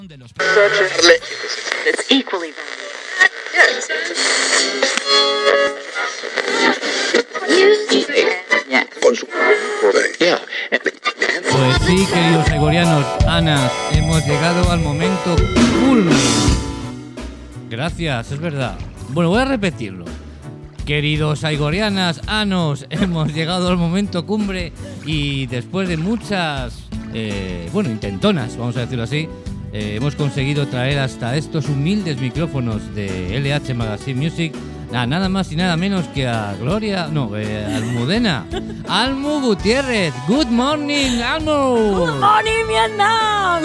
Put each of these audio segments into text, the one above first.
De los Pues sí, queridos aigorianos, Anas, hemos llegado al momento culmen. Gracias, es verdad. Bueno, voy a repetirlo. Queridos aigorianas, Anos, hemos llegado al momento cumbre y después de muchas, intentonas, vamos a decirlo así, hemos conseguido traer hasta estos humildes micrófonos de LH Magazine Music nada más y nada menos que a Almudena. Almu Gutiérrez. Good morning, Almu. Good morning, Vietnam.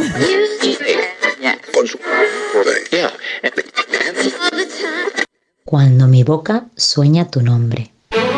Cuando mi boca sueña tu nombre.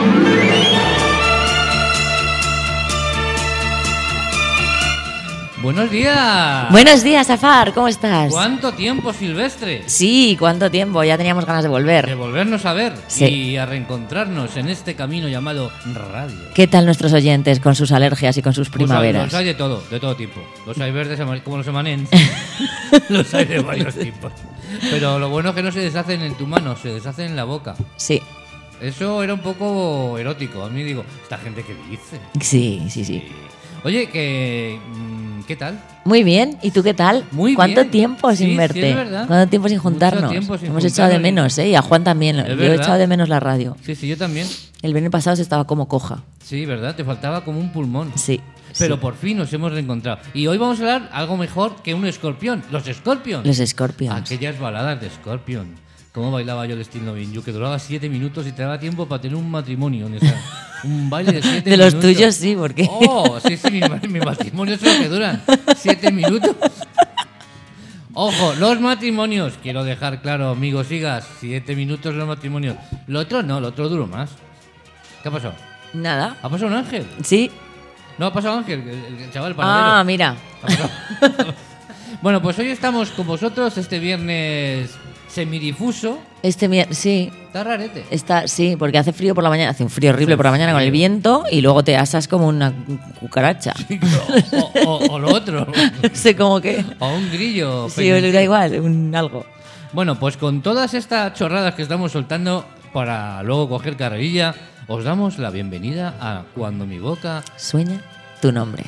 Buenos días. Buenos días, Afar, ¿cómo estás? ¿Cuánto tiempo, Silvestre? Sí, cuánto tiempo, ya teníamos ganas de volver. De volvernos a ver Sí. y a reencontrarnos en este camino llamado radio. ¿Qué tal nuestros oyentes con sus alergias y con sus primaveras? Los hay de todo tipo. Los hay verdes como los emanens. Los hay de varios tipos. Pero lo bueno es que no se deshacen en tu mano, se deshacen en la boca. Sí. Eso era un poco erótico. A mí digo, ¿esta gente qué dice? Sí. Oye, ¿qué tal? Muy bien, ¿y tú qué tal? Muy ¿Cuánto bien. tiempo sin Sí, verte? sí, es verdad. ¿Cuánto tiempo sin juntarnos? Mucho tiempo sin Hemos echado de juntarnos. menos, y a Juan también. Yo he verdad. echado de menos la radio. Sí, yo también. El viernes pasado se estaba como coja. Sí, ¿verdad? Te faltaba como un pulmón. Sí. Pero sí. por fin nos hemos reencontrado. Y hoy vamos a hablar algo mejor que un escorpión. Los Scorpions. Los Scorpions. Aquellas baladas de Scorpion. Cómo bailaba yo el Still Loving You, que duraba 7 minutos y te daba tiempo para tener un matrimonio. O sea, un baile de 7 minutos. De los tuyos sí, porque... Oh, sí, mi matrimonio es lo que duran. 7 minutos. Ojo, los matrimonios. Quiero dejar claro, amigos, sigas. 7 minutos los matrimonios. Lo otro no, lo otro duró más. ¿Qué ha pasado? Nada. ¿Ha pasado un ángel? Sí. No, ha pasado Ángel, el chaval panadero. Ah, mira. Bueno, pues hoy estamos con vosotros este viernes semidifuso. Sí. Está rarete. Sí, porque hace frío por la mañana, hace un frío horrible por la mañana con el viento y luego te asas como una cucaracha. O lo otro. No sé cómo que. O un grillo. Sí, da igual, algo. Bueno, pues con todas estas chorradas que estamos soltando para luego coger carrerilla, os damos la bienvenida a Cuando mi boca sueña tu nombre.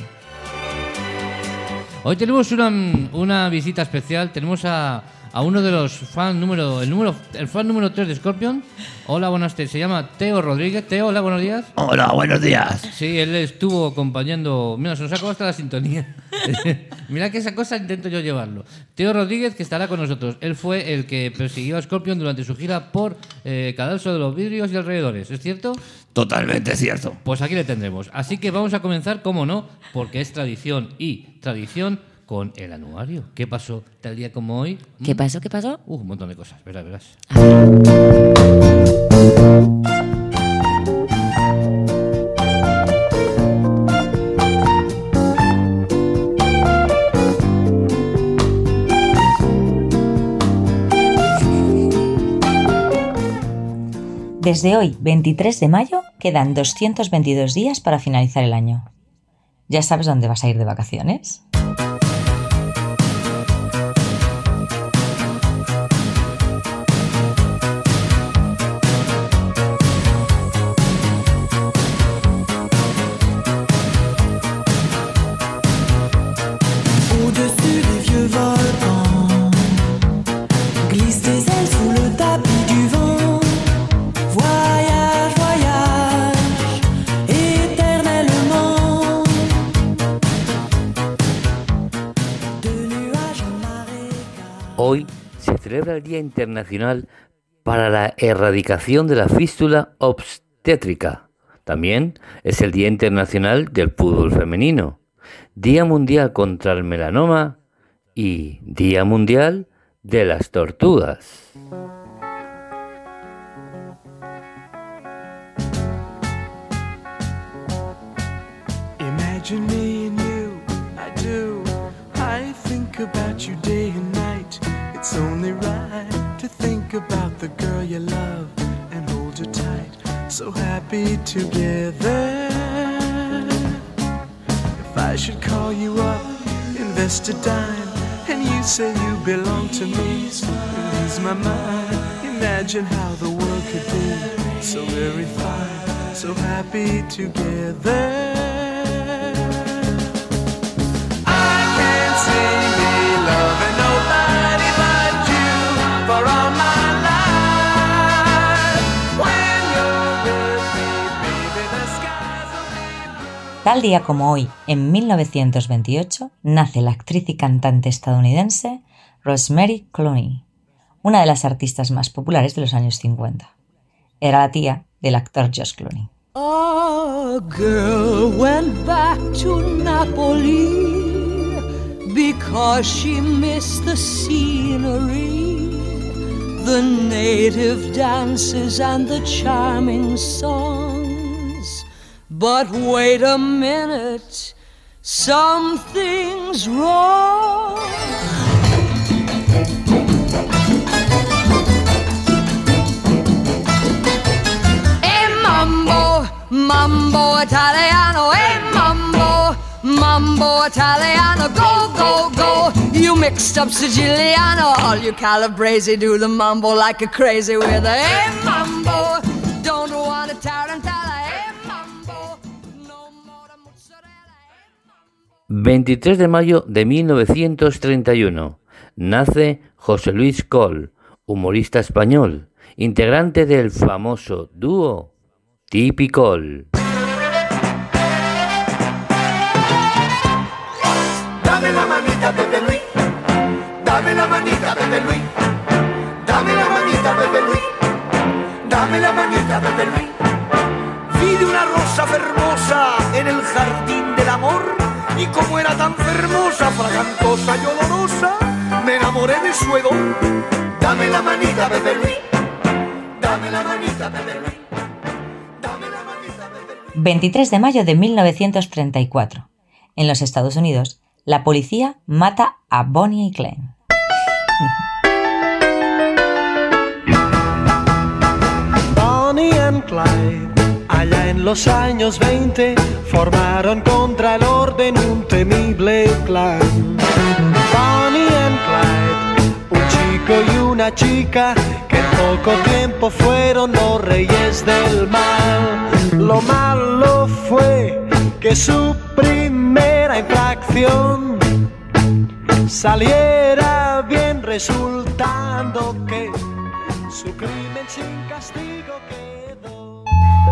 Hoy tenemos una visita especial. Tenemos a uno de los fans el fan número 3 de Scorpion. Hola, buenas tardes. Se llama Teo Rodríguez. Teo, hola, buenos días. Hola, buenos días. Sí, él estuvo acompañando. Mira, se nos ha acabado hasta la sintonía. Mira que esa cosa intento yo llevarlo. Teo Rodríguez, que estará con nosotros. Él fue el que persiguió a Scorpion durante su gira por Cadalso de los Vidrios y alrededores. ¿Es cierto? Totalmente cierto. Pues aquí le tendremos. Así que vamos a comenzar, como no, porque es tradición con el anuario. ¿Qué pasó tal día como hoy? ¿Qué pasó? Un montón de cosas, verás. Desde hoy, 23 de mayo, quedan 222 días para finalizar el año. ¿Ya sabes dónde vas a ir de vacaciones? Hoy se celebra el Día Internacional para la Erradicación de la Fístula Obstétrica. También es el Día Internacional del Fútbol Femenino, Día Mundial contra el Melanoma y Día Mundial de las Tortugas. Imagine me and you, I do. I think about you day and night. It's only right to think about the girl you love and hold her tight. So happy together. If I should call you up, invest a dime, and When you say you belong to me, I lose my mind. Imagine how the world could be so very fine, so happy together. I can't see me loving nobody but you for all my life. When you're with me, baby, the skies will be blue. Tal día como hoy, en 1928, nace la actriz y cantante estadounidense Rosemary Clooney, una de las artistas más populares de los años 50. Era la tía del actor George Clooney. A girl went back to Napoli because she missed the scenery, the native dances and the charming songs. But wait a minute, something's wrong. Mambo Italiano, mambo Italiano, go, go, go. You mixed up Siciliano, all you Calabrese do the mambo like a crazy with a mambo. Don't want a tarantella, mambo. No more mozzarella, 23 de mayo de 1931. Nace José Luis Coll, humorista español, integrante del famoso dúo Tipicol. Dame la manita, Pepe Luis. Dame la manita, Pepe Luis. Dame la manita, Pepe Luis. Dame la manita, Pepe Luis. Vi una rosa fermosa en el jardín del amor, y como era tan fermosa, fragantosa y olorosa, me enamoré de su hedor. Dame la manita, Pepe Luis. Dame la manita, Pepe Luis. 23 de mayo de 1934. En los Estados Unidos, la policía mata a Bonnie y Clyde. Bonnie and Clyde, allá en los años 20, formaron contra el orden un temible clan. Bonnie and Clyde, un chico y una chica que en poco tiempo fueron los reyes del mal. Lo malo fue que su primera infracción saliera bien, resultando que su crimen sin castigo quedó.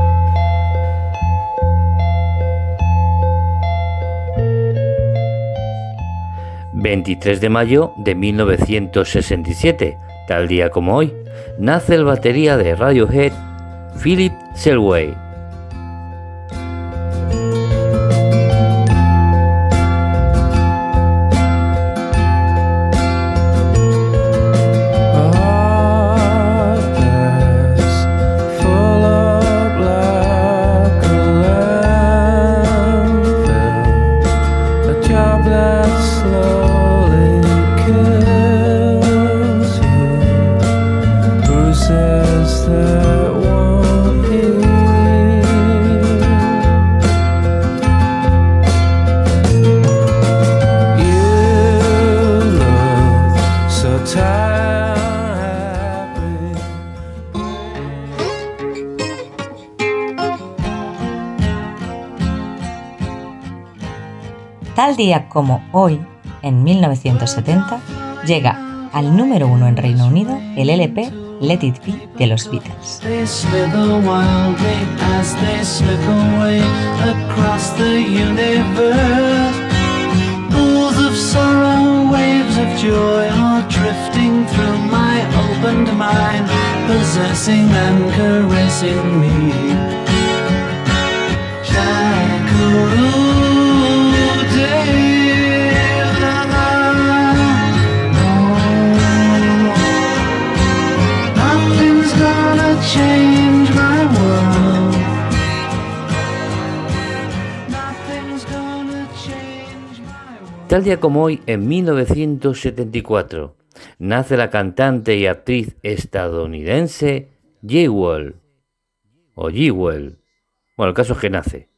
...23 de mayo de 1967, tal día como hoy, nace el batería de Radiohead, Philip Selway. Tal día como hoy, en 1970, llega al número 1 en Reino Unido el LP Let It Be de los Beatles. They slither wildly as they slip away across the universe. Pools of sorrow, waves of joy are drifting through my opened mind, possessing and caressing me. Nothing's gonna change my world. Nothing's gonna change my world. Tal día como hoy, en 1974, nace la cantante y actriz estadounidense Jewel, o Jewel. Bueno, el caso es que nace.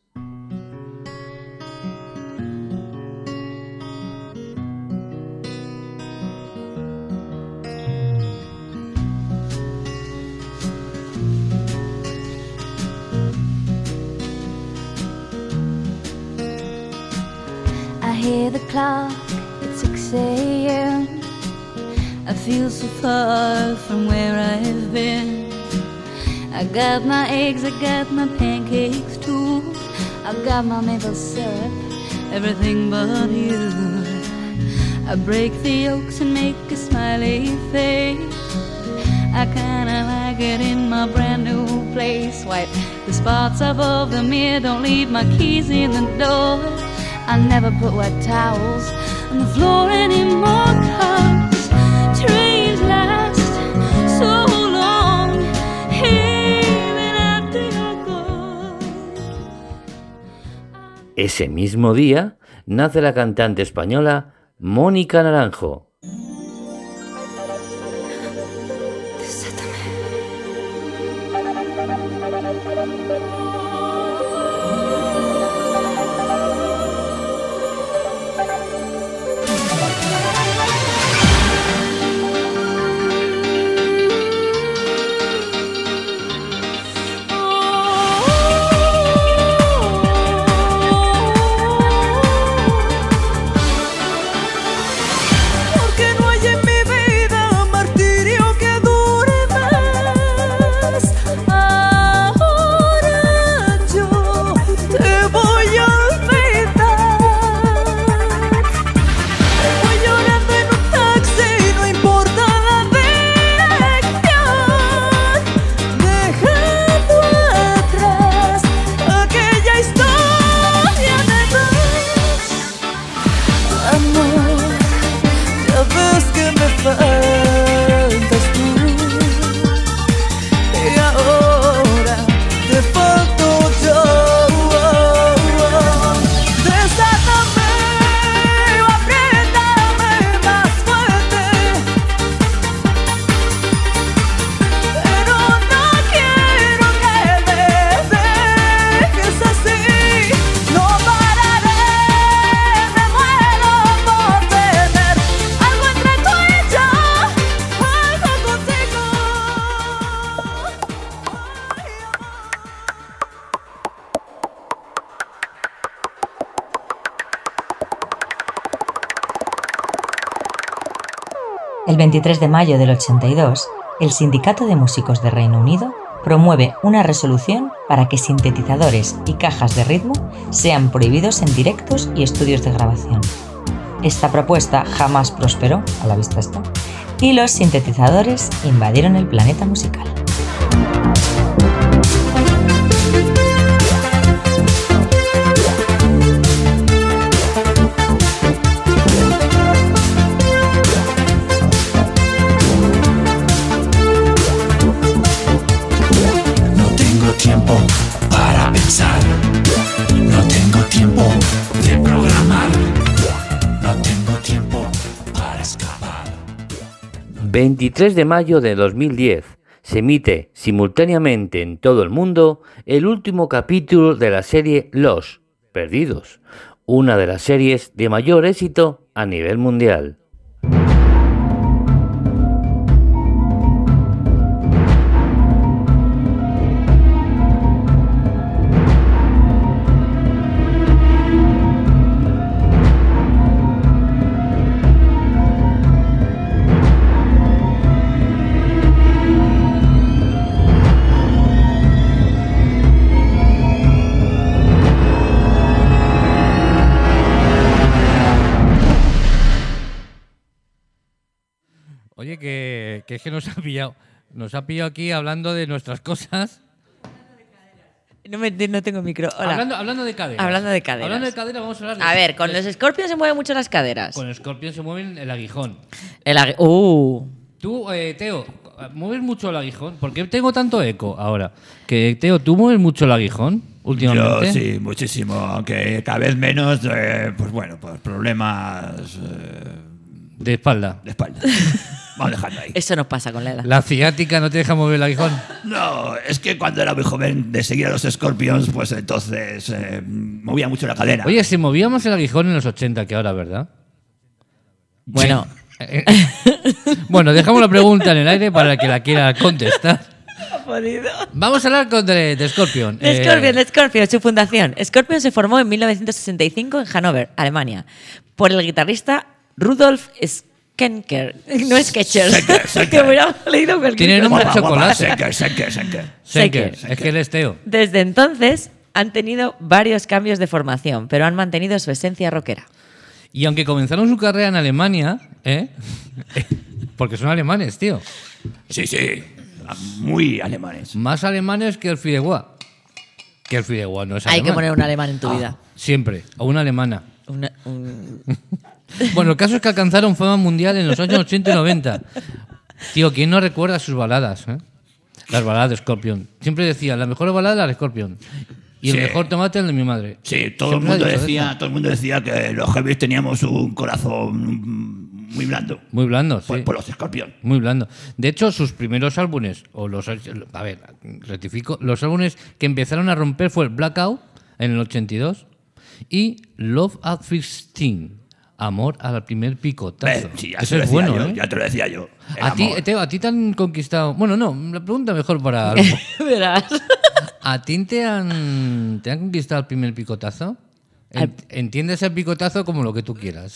hear the clock at 6 a.m. I feel so far from where I've been. I got my eggs, I got my pancakes too. I got my maple syrup, everything but you. I break the yolks and make a smiley face. I kinda like it in my brand new place. Wipe the spots off of the mirror, don't leave my keys in the door. I never put wet towels on the floor anymore, 'cause trains last so long, even after you're gone. Ese mismo día nace la cantante española Mónica Naranjo. El 23 de mayo del 82, el Sindicato de Músicos de Reino Unido promueve una resolución para que sintetizadores y cajas de ritmo sean prohibidos en directos y estudios de grabación. Esta propuesta jamás prosperó, a la vista está, y los sintetizadores invadieron el planeta musical. Tiempo para pensar, no tengo tiempo de programar, no tengo tiempo para escapar. 23 de mayo de 2010 se emite simultáneamente en todo el mundo el último capítulo de la serie Los Perdidos, una de las series de mayor éxito a nivel mundial. Oye, que es que nos ha pillado aquí hablando de nuestras cosas. No tengo micro. Hola. Hablando de caderas. Hablando de caderas. Hablando de caderas, vamos a hablar de... A ver, con los Scorpions se mueven mucho las caderas. Con los Scorpions se mueven el aguijón. Tú, Teo, ¿mueves mucho el aguijón? ¿Por qué tengo tanto eco ahora? Que, Teo, ¿tú mueves mucho el aguijón últimamente? Yo sí, muchísimo. Aunque cada vez menos, pues bueno, pues problemas... De espalda. Vamos dejando ahí. Eso nos pasa con la edad. ¿La ciática no te deja mover el aguijón? No, es que cuando era muy joven de seguir a los Scorpions, pues entonces movía mucho la cadera. Oye, se movía más el aguijón en los 80 que ahora, ¿verdad? Bueno. Bueno, dejamos la pregunta en el aire para el que la quiera contestar. Vamos a hablar de Scorpion. Scorpion, su fundación. Scorpion se formó en 1965 en Hannover, Alemania, por el guitarrista Rudolf Schenker. No es Skechers. Que hubiera leído cualquier Tiene nombre de Guapa, guapa, chocolate. Schenker. Es que él es Teo. Desde entonces han tenido varios cambios de formación, pero han mantenido su esencia rockera. Y aunque comenzaron su carrera en Alemania, porque son alemanes, tío. Sí, muy alemanes. Más alemanes que el Fideuá. Que el Fideuá no es alemán. Hay que poner un alemán en tu vida. Siempre. O una alemana. Bueno, el caso es que alcanzaron fama mundial en los años 80 y 90. Tío, ¿quién no recuerda sus baladas? Las baladas de Scorpion. Siempre decía, la mejor balada es la de Scorpion. Y el mejor tomate es el de mi madre. Sí, todo el mundo decía que los heavies teníamos un corazón muy blando. Muy blando, sí. Por los Scorpion. Muy blando. De hecho, sus primeros álbumes, rectifico, los álbumes que empezaron a romper fue el Blackout en el 82 y Love at First Sting, Amor al primer picotazo. Sí, eso es bueno, ¿eh? Ya te lo decía yo. A ti te han conquistado... Bueno, no, la pregunta mejor para... Verás. ¿A ti te han conquistado el primer picotazo? ¿Entiendes el picotazo como lo que tú quieras?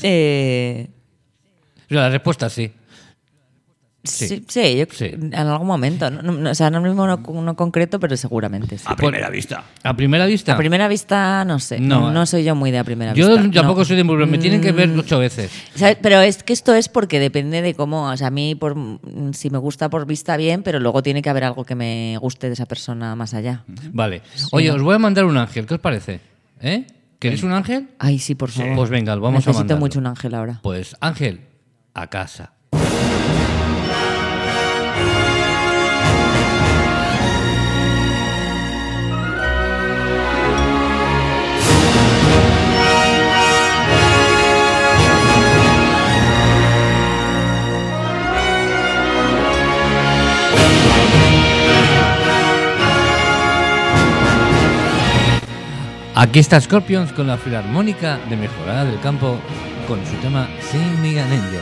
La respuesta sí. Sí, en algún momento. No, o sea, no mismo no concreto, pero seguramente sí. A primera vista. ¿A primera vista? A primera vista, no sé. No soy yo muy de a primera yo vista. Yo tampoco soy de muy... Me tienen que ver 8 veces. ¿Sabes? Pero es que esto es porque depende de cómo... O sea, a mí, si me gusta por vista, bien, pero luego tiene que haber algo que me guste de esa persona más allá. Vale. Oye, os voy a mandar un ángel. ¿Qué os parece? ¿Queréis un ángel? Ay, sí, por favor. Pues venga, vamos a mandarlo. Necesito mucho un ángel ahora. Pues ángel, a casa. Aquí está Scorpions con la Filarmónica de Mejorada del Campo con su tema Sing Me an Angel.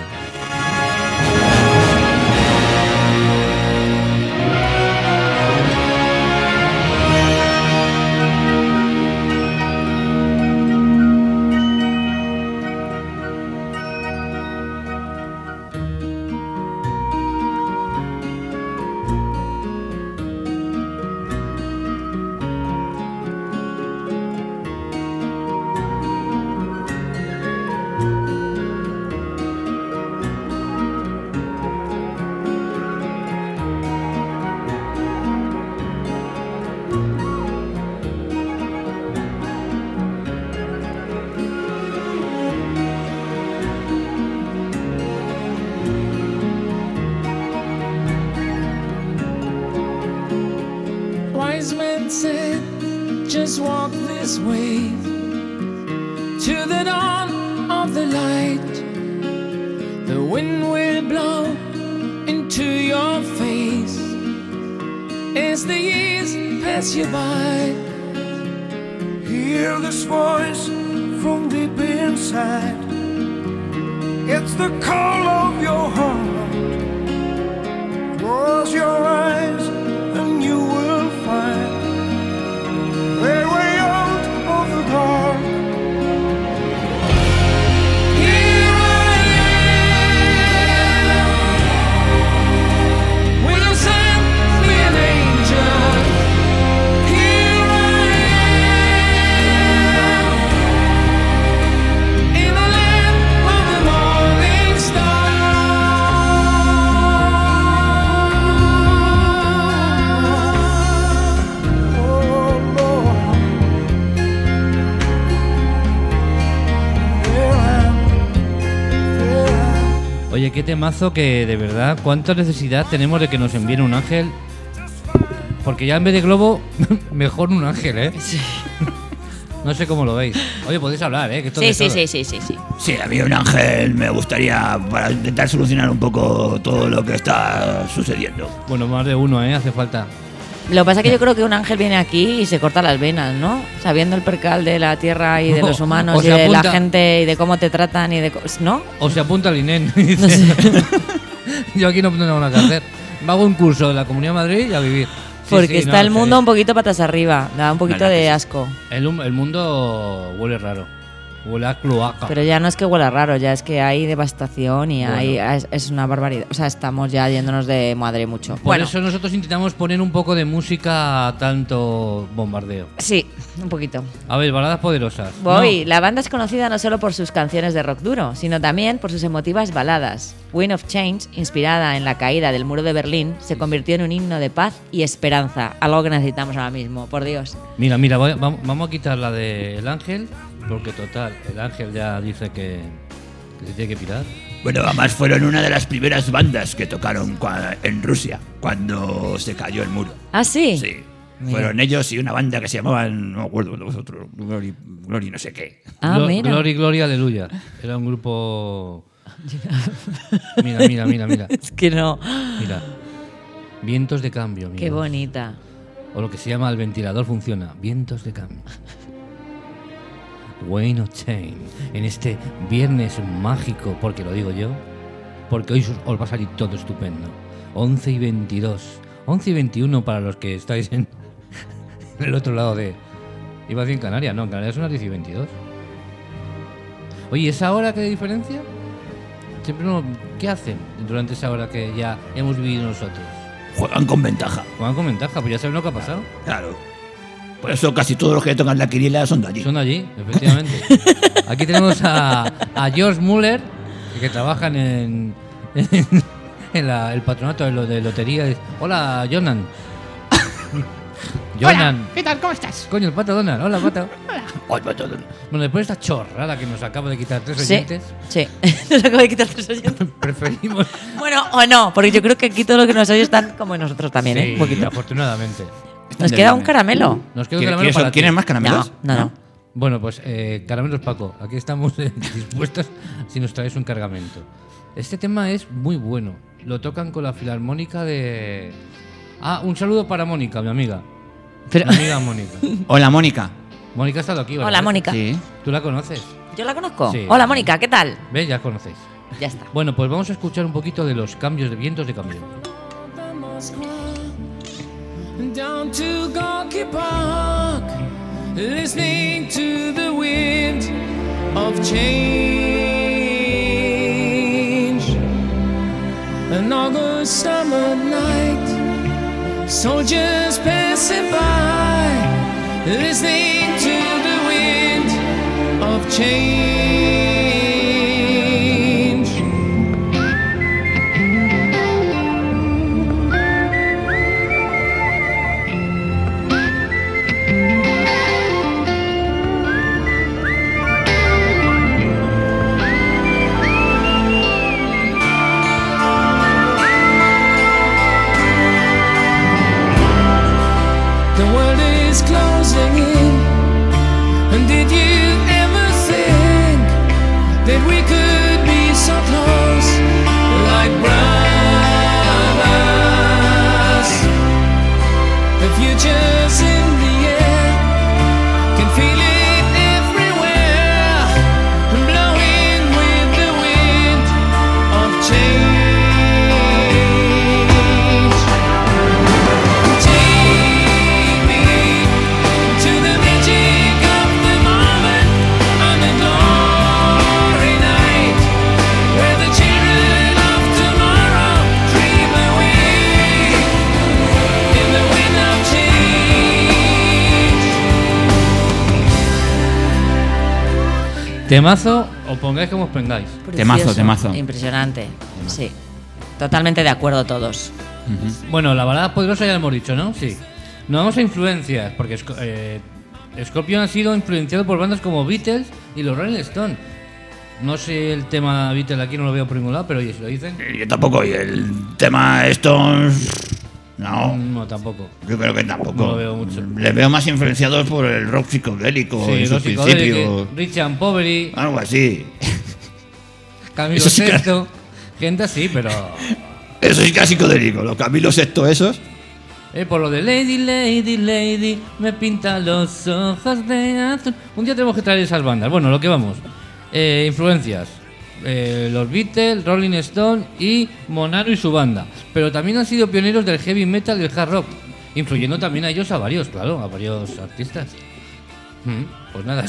Wise men said, just walk this way to the dawn of the light. The wind will blow into your face as the years pass you by. Hear this voice from deep inside. It's the call of your heart. Close your eyes and you will find their way out of the dark. Here I am. Will you send me an angel? Here I am in the land of the morning star. Oye, qué temazo que de verdad, cuánta necesidad tenemos de que nos envíen un ángel. Porque ya en vez de globo, mejor un ángel, ¿eh? Sí. No sé cómo lo veis. Oye, podéis hablar, ¿eh? Que esto es de todo. Sí. Sí, a mí un ángel me gustaría para intentar solucionar un poco todo lo que está sucediendo. Bueno, más de uno, ¿eh? Hace falta. Lo que pasa es que yo creo que un ángel viene aquí y se corta las venas, ¿no? Sabiendo el percal de la tierra y de los humanos O y se de la apunta- gente y de cómo te tratan y de... ¿No? O se apunta al INEN y dice, yo aquí no tengo nada que hacer. Hago un curso de la Comunidad de Madrid y a vivir. Porque sí, está no, el mundo sí. un poquito patas arriba. Da un poquito Verdad que de sí. asco. El mundo huele raro. Huele a cloaca. Pero ya no es que huela raro, ya es que hay devastación y Bueno. hay, es una barbaridad. O sea, estamos ya yéndonos de madre mucho. Por Bueno, eso nosotros intentamos poner un poco de música a tanto bombardeo. sí, un poquito. A ver, baladas poderosas. Voy, la banda es conocida no solo por sus canciones de rock duro, sino también por sus emotivas baladas. Wind of Change, inspirada en la caída del muro de Berlín, se convirtió en un himno de paz y esperanza, algo que necesitamos ahora mismo, por Dios. Mira, vamos a quitar la de El Ángel, porque total, El Ángel ya dice que se tiene que pirar. Bueno, además fueron una de las primeras bandas que tocaron en Rusia cuando se cayó el muro. ¿Ah, sí? Sí. Mira. Fueron ellos y una banda que se llamaban, no me acuerdo los otros, Glory no sé qué. Ah, mira. Gloria, aleluya. Era un grupo... Mira. Es que no. Mira. Vientos de cambio. Mira. Qué bonita. O lo que se llama el ventilador funciona. Vientos de cambio. Wind of Change. En este viernes mágico, porque lo digo yo, porque hoy os va a salir todo estupendo. 11 y 22. 11 y 21 para los que estáis en el otro lado de... Iba a decir en Canarias, no, en Canarias son las 10 y 22. Oye, ¿esa hora qué diferencia? Siempre no... ¿Qué hacen durante esa hora que ya hemos vivido nosotros? Juegan con ventaja. Juegan con ventaja, pues ya saben lo que ha pasado. Claro. Por eso casi todos los que tocan la quiniela son de allí. Son de allí, efectivamente. Aquí tenemos a George Muller, que trabajan en el patronato de lotería. Hola, Jonan. Jonan. ¿Qué tal? ¿Cómo estás? Coño, el pato Donald. Hola, pato. Ay, pato Donald. Bueno, después de esta chorrada que nos acaba de quitar 3 Sí, oyentes, sí. Nos acabo de quitar 3 oyentes. preferimos... Bueno, o no, porque yo creo que aquí todos los que nos oyen están como nosotros también, ¿eh? Sí, Un poquito. afortunadamente. Nos queda un caramelo. Nos queda un caramelo para ti. ¿Quieren más caramelos? No. Bueno, pues caramelos Paco, aquí estamos dispuestos si nos traes un cargamento. Este tema es muy bueno. Lo tocan con la filarmónica de... Ah, un saludo para Mónica, mi amiga. Pero... Mi amiga Mónica. Hola, Mónica. Mónica ha estado aquí, ¿verdad? Hola, Mónica. Sí. ¿Tú la conoces? ¿Yo la conozco? Sí. Hola, Mónica, ¿qué tal? ¿Ves? Ya conocéis. Ya está. Bueno, pues vamos a escuchar un poquito de los cambios de vientos de cambio. Down to Gorky Park, listening to the wind of change. An August summer night, soldiers passing by, listening to the wind of change. The world is closing in. And did you ever think that we could be so close, like brothers? The future's in the air, can feel it everywhere, blowing with the wind of change. Temazo, o pongáis como os pongáis. Precioso, Temazo. Impresionante. Sí. Totalmente de acuerdo todos. Bueno, la balada poderosa ya lo hemos dicho, ¿no? Sí. Nos vamos a influencias, porque Scorpion ha sido influenciado por bandas como Beatles y los Rolling Stones. No sé el tema Beatles aquí, no lo veo por ningún lado, pero oye, si lo dicen... Yo tampoco. Y el tema Stones... No. No, tampoco. Yo creo que tampoco. No lo veo mucho. Les veo más influenciados por el rock psicodélico en Sí, sus los principios. Rich and Poveri, Algo así. Camilo Eso sí que- VI, gente así, pero... Eso sí que es psicodélico. Los Camilo Sexto esos. Por lo de Lady, Lady, Lady, me pinta los ojos de azul. Un día tenemos que traer esas bandas. Bueno, lo que vamos. Influencias. Los Beatles, Rolling Stone y Monaro y su banda. Pero también han sido pioneros del heavy metal y el hard rock. Influyendo también a ellos a varios, claro, a varios artistas. Pues nada.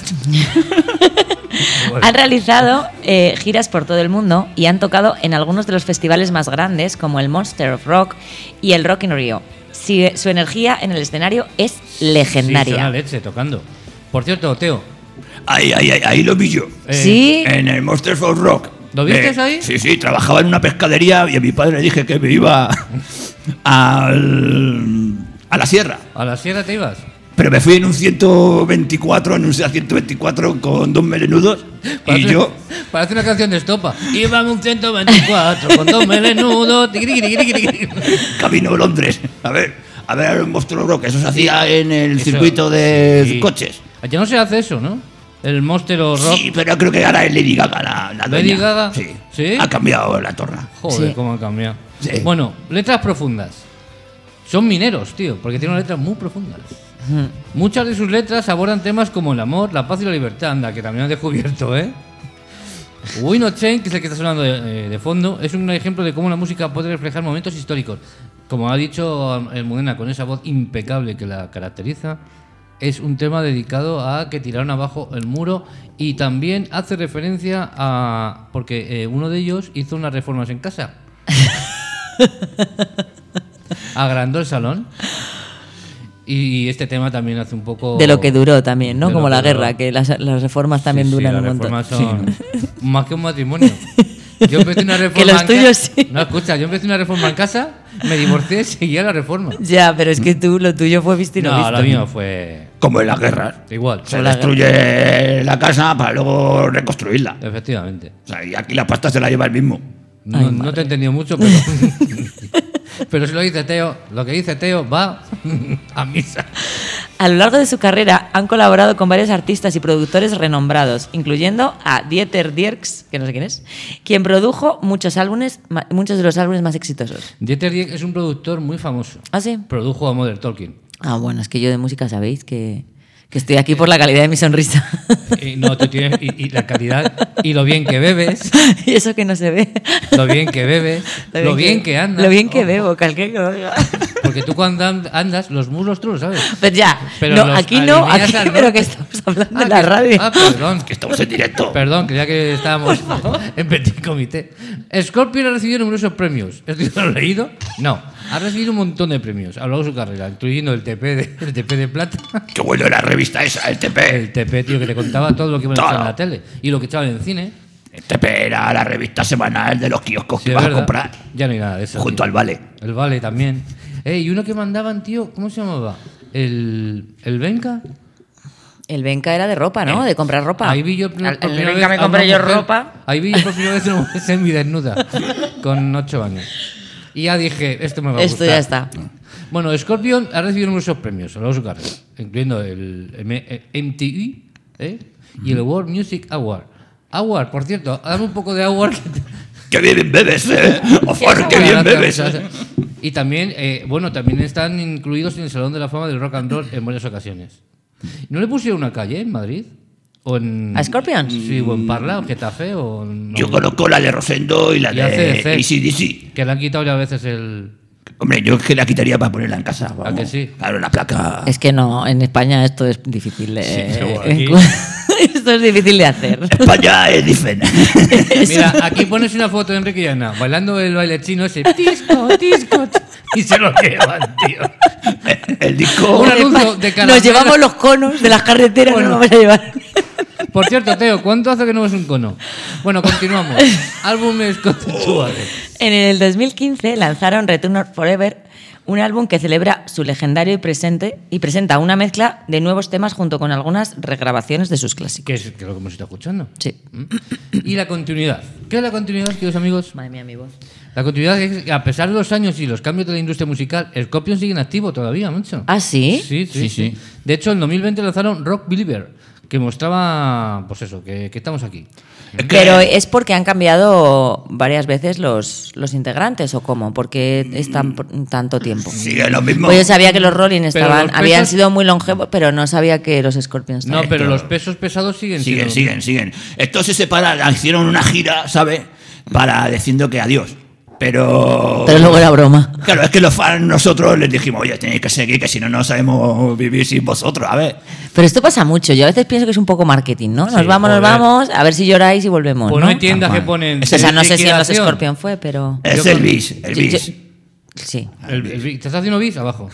Han realizado giras por todo el mundo y han tocado en algunos de los festivales más grandes, como el Monster of Rock y el Rock in Rio. Su energía en el escenario es legendaria. Sí, suena leche tocando. Por cierto, Teo. Ahí lo vi yo. ¿Sí? En el Monsters of Rock. ¿Lo viste ahí? Sí, trabajaba en una pescadería y a mi padre le dije que me iba a la sierra. ¿A la sierra te ibas? Pero me fui en un 124, en un SEAT 124 con 2 melenudos y yo... Parece una canción de Estopa. Iba en un 124 con 2 melenudos. Camino a Londres. A ver el Monster of Rock. Eso se hacía en el circuito de coches. Ya no se hace eso, ¿no? El Monster of Rock. Sí, pero creo que ahora es Lady Gaga la dueña. ¿Lady Gaga? Sí. Ha cambiado la torna. Joder, Sí. cómo ha cambiado. Sí. Bueno, letras profundas. Son mineros, tío, porque tienen letras muy profundas. Muchas de sus letras abordan temas como el amor, la paz y la libertad, anda, que también han descubierto, ¿eh? Wind of Change, que es el que está sonando de fondo, es un ejemplo de cómo la música puede reflejar momentos históricos. Como ha dicho el Mudena con esa voz impecable que la caracteriza, es un tema dedicado a que tiraron abajo el muro y también hace referencia a... porque uno de ellos hizo unas reformas en casa. Agrandó el salón. Y este tema también hace un poco... De lo que duró también, ¿no? de Como lo la que guerra, duró. que las reformas también duran un montón. Las reformas son más que un matrimonio. Yo empecé una reforma Que los en tuyos casa. sí. No, escucha, yo empecé una reforma en casa, me divorcié y seguía la reforma. Ya, pero es que lo tuyo fue visto y no visto. No, lo mío fue Como en las guerras. igual. Se destruye la casa para luego reconstruirla. Efectivamente. O sea, y aquí la pasta se la lleva el mismo. No te he entendido mucho, pero... pero si lo dice Teo, lo que dice Teo va a misa. A lo largo de su carrera han colaborado con varios artistas y productores renombrados, incluyendo a Dieter Dierks, que no sé quién es, quien produjo muchos de los álbumes más exitosos. Dieter Dierks es un productor muy famoso. ¿Ah, sí? Produjo a Modern Talking. Ah, bueno, es que yo de música sabéis que estoy aquí por la calidad de mi sonrisa. Y no, tú tienes y la calidad y lo bien que bebes, Y eso que no se ve. lo bien que bebes, lo bien que andas. Lo bien que Ojo, bebo, cualquier que oiga. Porque tú cuando andas, los muslos tú lo sabes. Pero ya, Pero no, los aquí no, alineas aquí, al pero norte. que estamos hablando en la radio. Perdón, Que estamos en directo. Perdón, creía que estábamos en petit comité. Scorpion ha recibido numerosos premios. ¿Esto lo has leído? No. Ha recibido un montón de premios a lo largo de su carrera, incluyendo el TP de plata. Qué bueno era la revista esa, el TP. El TP, tío, que te contaba todo lo que iban a echar en la tele y lo que echaban en cine. El TP era la revista semanal de los kioscos Sí, que es ibas a verdad. comprar Ya no hay nada de eso. junto tío. al Vale. El Vale también. Y uno que mandaban, tío, ¿cómo se llamaba? ¿El Benca? El Benca era de ropa, ¿no? De comprar ropa. Ahí vi yo por El primera Benca vez me a compré una yo mujer- ropa. Ahí vi yo por primera vez una mujer semidesnuda con 8 años. Y ya dije, esto me va a Esto gustar. ya está. Bueno, Scorpion ha recibido numerosos premios a lo largo de su carrera, incluyendo el MTV y el World Music Award. Award, por cierto, dame un poco de award. ¡Qué bien bebes, Ofor, qué bien bebes! Y también, también están incluidos en el Salón de la Fama del Rock and Roll en varias ocasiones. ¿No le pusieron una calle en Madrid? ¿O en, ¿A Scorpions? Sí, o en Parla, o en Getafe, o en... Yo conozco la de Rosendo y la Y de ACDC, AC/DC. que le han quitado ya a veces el... Hombre, yo es que la quitaría para ponerla en casa. Vamos. que sí? Claro, la placa. Es que no, en España esto es difícil pero aquí- esto es difícil de hacer. España es diferente. Mira, aquí pones una foto de Enrique y Ana bailando el baile chino ese disco, disco, y se lo llevan, tío. El disco. Un anuncio de caramelo. Nos llevamos los conos de las carreteras, Bueno. no nos vamos a llevar. Por cierto, Teo, ¿cuánto hace que no ves un cono? Bueno, continuamos. Álbumes conceptuales. En el 2015 lanzaron Return of Forever, un álbum que celebra su legendario y presenta una mezcla de nuevos temas junto con algunas regrabaciones de sus clásicos. Que es lo que hemos estado escuchando. Sí. Y la continuidad. ¿Qué es la continuidad, queridos amigos? Madre mía, mi voz. La continuidad es que, a pesar de los años y los cambios de la industria musical, Scorpion sigue en activo todavía, mucho. ¿Ah, sí? Sí. De hecho, en 2020 lanzaron Rock Believer, que mostraba, pues eso, que estamos aquí. Pero es porque han cambiado varias veces los integrantes, ¿o cómo? ¿Por qué están tanto tiempo? Sigue lo mismo. Pues yo sabía que los Rolling Pero los habían pesos- sido muy longevos, pero no sabía que los Scorpions No, también. pero los pesos pesados siguen Siguen, siendo- siguen. Estos se separan, hicieron una gira, ¿sabes? Para diciendo que adiós. Pero luego era broma. Claro, es que los fans nosotros les dijimos, oye, tenéis que seguir, que si no, no sabemos vivir sin vosotros, a ver. Pero esto pasa mucho. Yo a veces pienso que es un poco marketing, ¿no? Nos Sí, vamos, a ver si lloráis y volvemos, Pues ¿no? no hay tiendas que ponen. O sea, no sé si en los liquidación. Scorpion fue, pero... Es el bis, el bis. Sí. El bis. ¿Te estás haciendo bis? Abajo.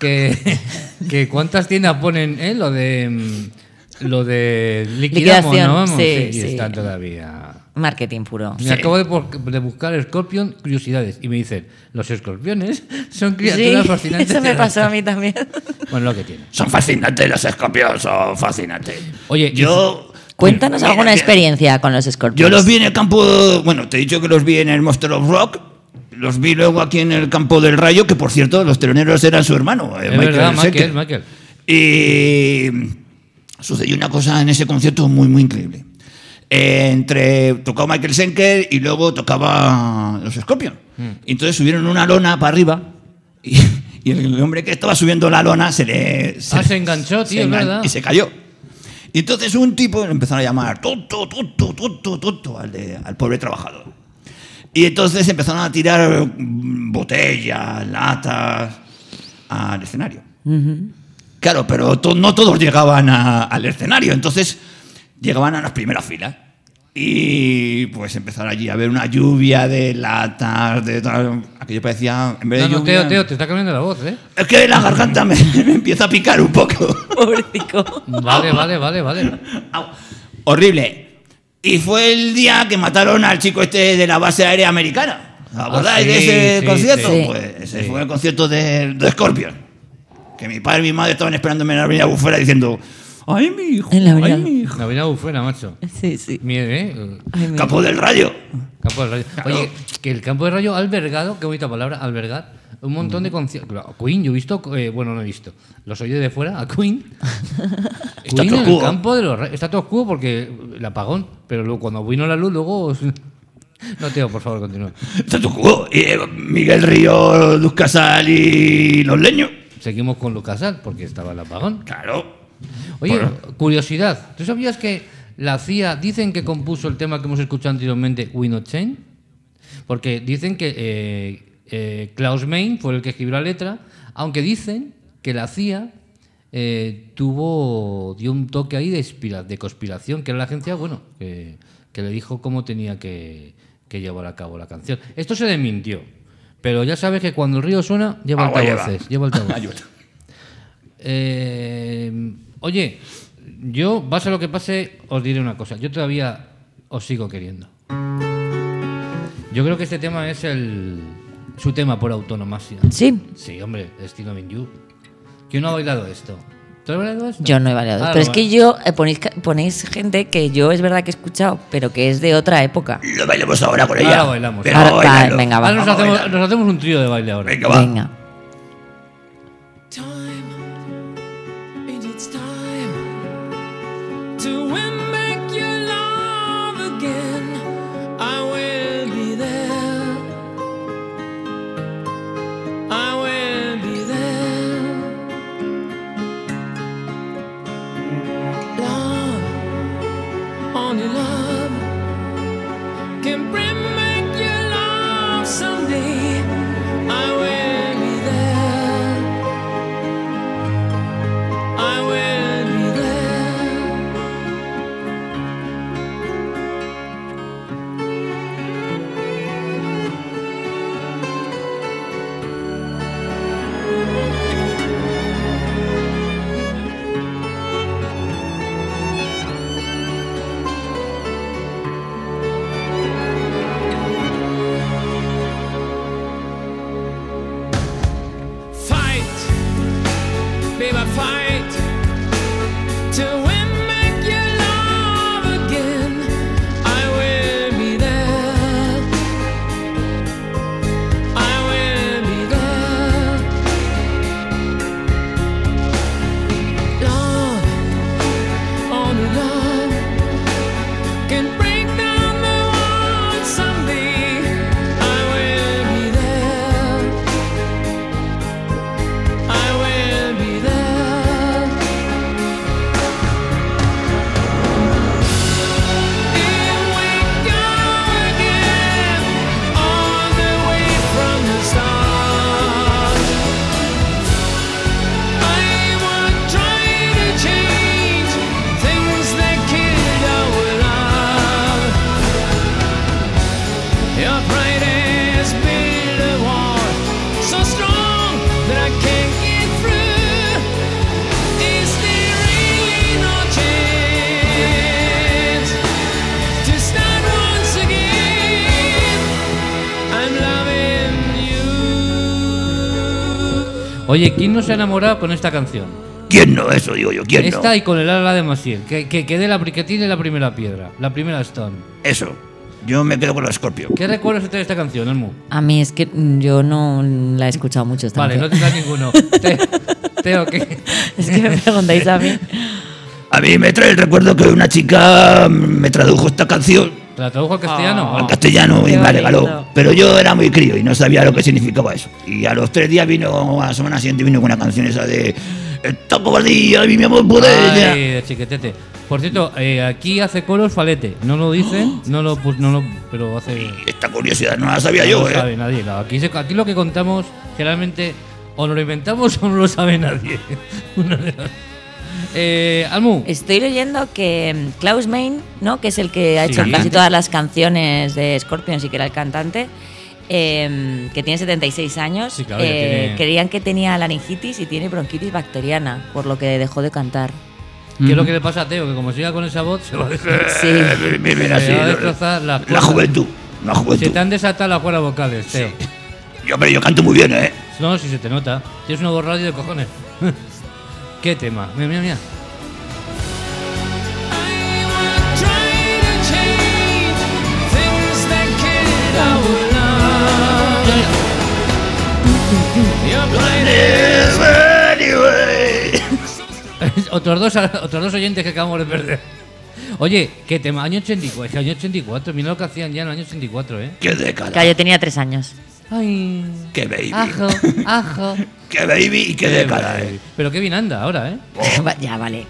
Que ¿cuántas tiendas ponen lo de liquidamos, Liquidación, ¿no? Vamos, sí, y sí. están todavía. Marketing puro. Me acabo de buscar Scorpion curiosidades y me dicen, los escorpiones son criaturas Sí, fascinantes. eso me pasó a mí también. Bueno, lo que tiene. Son fascinantes los escorpiones, son fascinantes. Oye, Cuéntanos Mira, alguna mira, experiencia con los Scorpions. Yo los vi en el campo, bueno, te he dicho que los vi en el Monster of Rock, los vi luego aquí en el campo del Rayo, que por cierto, los teloneros eran su hermano, Es verdad, Michael. Y sucedió una cosa en ese concierto muy, muy increíble. Tocaba Michael Schenker y luego tocaba los Scorpions. Entonces subieron una lona para arriba y el hombre que estaba subiendo la lona se enganchó, tío, es verdad. y se cayó. Y entonces un tipo le empezaron a llamar tonto al pobre trabajador. Y entonces empezaron a tirar botellas, latas al escenario. Claro, pero no todos llegaban al escenario, entonces llegaban a las primeras filas. Y pues empezaron allí a haber una lluvia de latas, de tal. Aquello parecía, en vez de lluvia... Teo, te está cambiando la voz, ¿eh? Es que la garganta me empieza a picar un poco. Pobrecito. Vale. Horrible. Y fue el día que mataron al chico este de la base aérea americana. ¿Os acordáis de ese concierto? Sí. Pues ese fue el concierto de Scorpion. Que mi padre y mi madre estaban esperándome en la avenida Bufera diciendo... ¡Ay, mi hijo! En la avenida. ¡Ay, mi hijo! La avenida Bufera, macho. Sí. Miedo, ¿eh? ¡Campo del Rayo! Campo del Rayo. Oye, que el Campo del Rayo ha albergado, qué bonita palabra, albergar, un montón de conciertos. Queen, yo he visto, bueno, no he visto, los oí de fuera, a Queen. Está Queen todo en el oscuro. Campo de los Rayos. Está todo oscuro porque el apagón, pero luego cuando vino la luz, luego... No, Teo, por favor, continúa. Está todo oscuro. Y Miguel Río, Luz Casal y Los Leños. Seguimos con Lucas Al, porque estaba el apagón. Claro. Oye, Bueno. curiosidad, ¿tú sabías que la CIA dicen que compuso el tema que hemos escuchado anteriormente, We Not Chain? Porque dicen que Klaus Meine fue el que escribió la letra, aunque dicen que la CIA dio un toque ahí de conspiración, que era la agencia, bueno, que le dijo cómo tenía que llevar a cabo la canción. Esto se desmintió, pero ya sabes que cuando el río suena, lleva altavoces. Oye, yo, pase lo que pase, os diré una cosa. Yo todavía os sigo queriendo. Yo creo que este tema es su tema por autonomasia. ¿Sí? Sí, hombre, Still Loving You. ¿Quién no ha bailado esto? ¿Tú has bailado esto? Yo no he bailado. Ah, pero no, es que yo ponéis gente que yo es verdad que he escuchado, pero que es de otra época. Lo bailamos ahora con Ahora ella. bailamos. Pero Ahora, bailalo. venga, va. Ahora nos hacemos un trío de baile ahora. Venga, va. Venga. It's time to win back your love again. I will be there. I will be there. Love, only love can bring back your love someday. I will be there. Oye, ¿quién no se ha enamorado con esta canción? ¿Quién no? Eso digo yo, ¿quién no? Esta y con el ala de Maciel, que quede que tiene la primera piedra, la primera Stone. Eso. Yo me quedo con la Scorpio. ¿Qué recuerdas de esta canción, Almu? A mí es que yo no la he escuchado mucho esta Vale, no canción. te da ninguno. Teo, ¿qué? Es que me preguntáis a mí. A mí me trae el recuerdo que una chica me tradujo esta canción ¿Te la tradujo al castellano? al castellano y Qué me bonito. regaló. Pero yo era muy crío y no sabía lo que significaba eso. Y a los 3 días vino, a la semana siguiente vino con una canción esa de esta cobardía, a mí mi amor por ella. Ay, de chiquetete. Por cierto, aquí hace coros Falete. No lo dicen, pero hace. Esta curiosidad no la sabía No yo, lo sabe nadie. Claro. Aquí lo que contamos generalmente o nos lo inventamos o no lo sabe nadie. Una de las- Almu. Estoy leyendo que Klaus Meine, ¿no? Que es el que ha hecho Sí. casi todas las canciones de Scorpions y que era el cantante, que tiene 76 años, Sí, claro, ya tiene- creían que tenía laringitis y tiene bronquitis bacteriana, por lo que dejó de cantar. ¿Qué es lo que le pasa a Teo? Que como siga con esa voz, se va a Sí. Mira, se sí, va a destrozar las la cuerdas. juventud. La Se juventud. te han desatado las cuerdas vocales, Teo. Yo canto muy bien, ¿eh? No, si se te nota. Tienes una voz radio de cojones. ¿Qué tema? Mira, mira, mira. otros dos oyentes que acabamos de perder. Oye, ¿qué tema? Año 84, año 84. Mira lo que hacían ya en el año 84, ¿eh? Qué década. Claro, yo tenía 3 años. Ay. Qué baby. Ajo, ajo. Qué baby y qué década, ¿eh? Pero qué bien anda ahora, ¿eh? Ya, vale.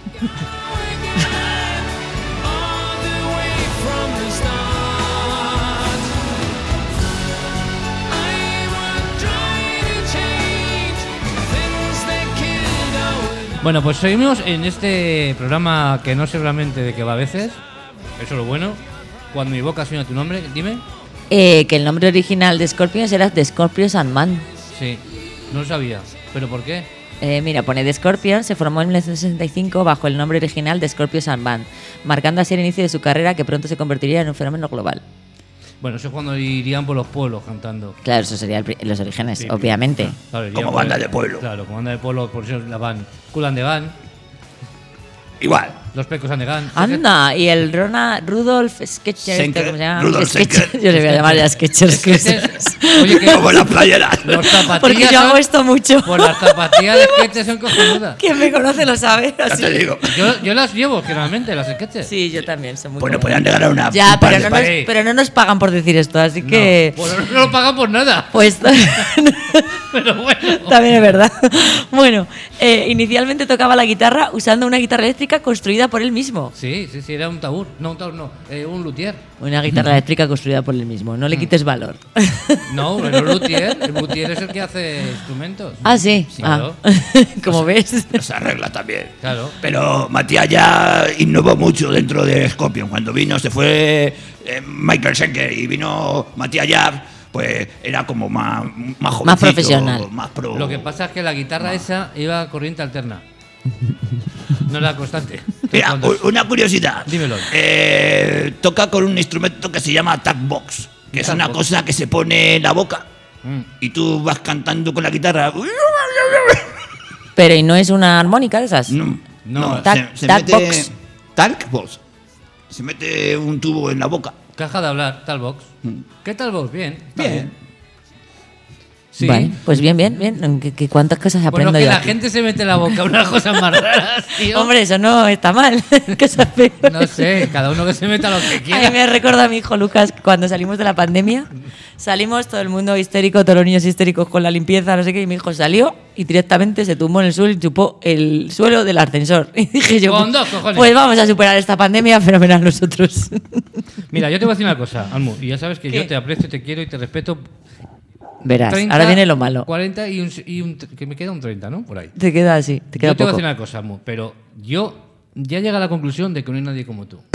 Bueno, pues seguimos en este programa que no sé realmente de qué va a veces. Eso es lo bueno. Cuando mi boca suena tu nombre, dime. Que el nombre original de Scorpions era The Scorpions and Man. Sí, no lo sabía. ¿Pero por qué? Mira, pone The Scorpions se formó en 1965 bajo el nombre original de Scorpions and Band, marcando así el inicio de su carrera que pronto se convertiría en un fenómeno global. Bueno, eso es cuando irían por los pueblos cantando. Claro, eso serían los orígenes, Sí, obviamente. Claro, irían Como por- banda de pueblo. Claro, como banda de pueblo, por eso la van. Cool and the Van, Igual. los Pecos and the Gun. Anda, y el Rudolf Sketcher, Schenker, ¿cómo se llama? Rudolf Sketcher. Schenker. Yo le voy a llamar ya Sketchers. Oye, que Como la playera. los zapatillas Porque yo hago son- esto mucho. Pues las zapatillas de sketches son cojonudas. Quien me conoce lo sabe. Ya así. te digo. Yo las llevo generalmente, las sketches. Sí, yo también, soy muy Bueno, cómoda. podrían regalar una. Ya, un par pero de no, pares. pares. pero no nos pagan por decir esto, así que... No, pues no lo pagan por nada. Pues Pero bueno. también es verdad. Bueno, inicialmente tocaba la guitarra usando una guitarra eléctrica construida por él mismo. Sí, era un taur. No, un taur no. Un luthier. Una guitarra eléctrica construida por él mismo. No le quites valor. No, pero el luthier es el que hace instrumentos. Ah, sí. Sí, Ah. claro. Como ves. Se arregla también. Claro. Pero Matías ya innovó mucho dentro de Scorpion. Cuando vino, se fue Michael Schenker y vino Matías Yar, pues era como más jovencito, profesional. Más pro. Lo que pasa es que la guitarra esa iba a corriente alterna. No era constante. Mira, Entonces, una curiosidad. Dímelo. Toca con un instrumento que se llama tack box, que es una cosa que se pone en la boca y tú vas cantando con la guitarra. Pero ¿y no es una armónica de esas? No, No, se tack mete box. tack box. Se mete un tubo en la boca. Caja de hablar, tal box. ¿Qué tal box? Bien. está Bien. Sí. Vale, pues bien. Que cuántas cosas Bueno, aprendo que yo la aquí. gente se mete en la boca unas cosas más raras, tío. Hombre, eso no está mal. Que se hace. No sé, cada uno que se meta lo que A mí quiera. me recuerda a mi hijo Lucas cuando salimos de la pandemia. Salimos todo el mundo histérico, todos los niños histéricos con la limpieza, no sé qué. Y mi hijo salió y directamente se tumbó en el suelo y chupó el suelo del ascensor. Y dije yo, Con dos cojones. pues vamos a superar esta pandemia fenomenal nosotros. Mira, yo te voy a decir una cosa, Almu, y ya sabes que ¿Qué? yo te aprecio, te quiero y te respeto. Verás, 30, ahora viene lo malo. 40 que me queda un 30, ¿no? Por ahí. Te queda así, te queda Yo te voy a poco. decir una cosa, Almu, pero yo ya llegué a la conclusión de que no hay nadie como tú.